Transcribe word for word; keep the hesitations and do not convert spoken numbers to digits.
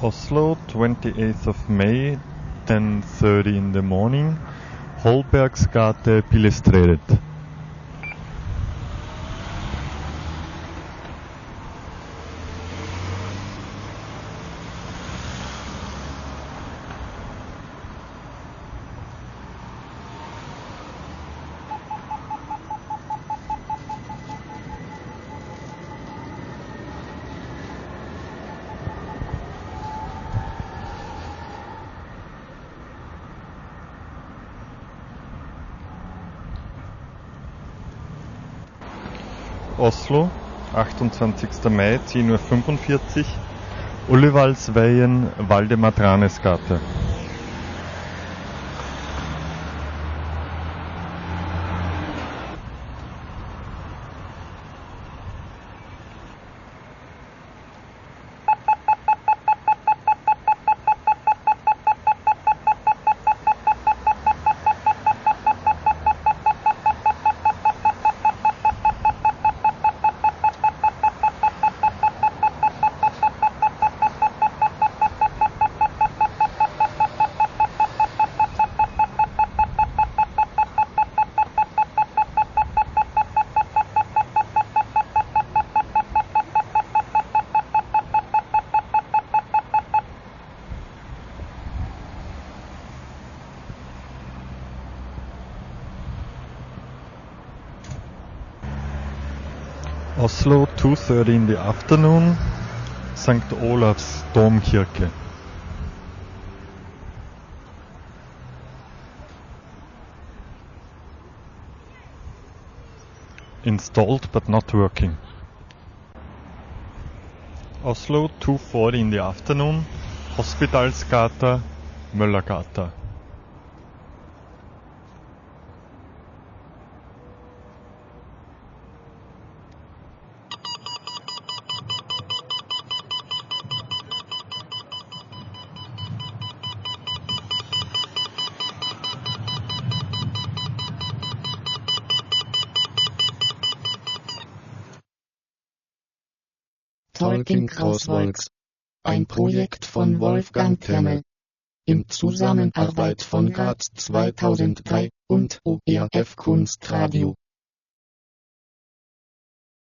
Oslo, twenty-eighth of May, ten thirty in the morning, Holbergsgate, Pilestredet. Oslo, achtundzwanzigster Mai, zehn Uhr fünfundvierzig, Ullevålsveien, Valdemar Tranes-Gate. Oslo, two thirty in the afternoon, Sankt Olavs Domkirke. Installed but not working. Oslo, two forty in the afternoon, Hospitalsgata, Møllergata. Talking Crosswalks. Ein Projekt von Wolfgang Kemmel. In Zusammenarbeit von Graz zweitausenddrei und O R F Kunstradio.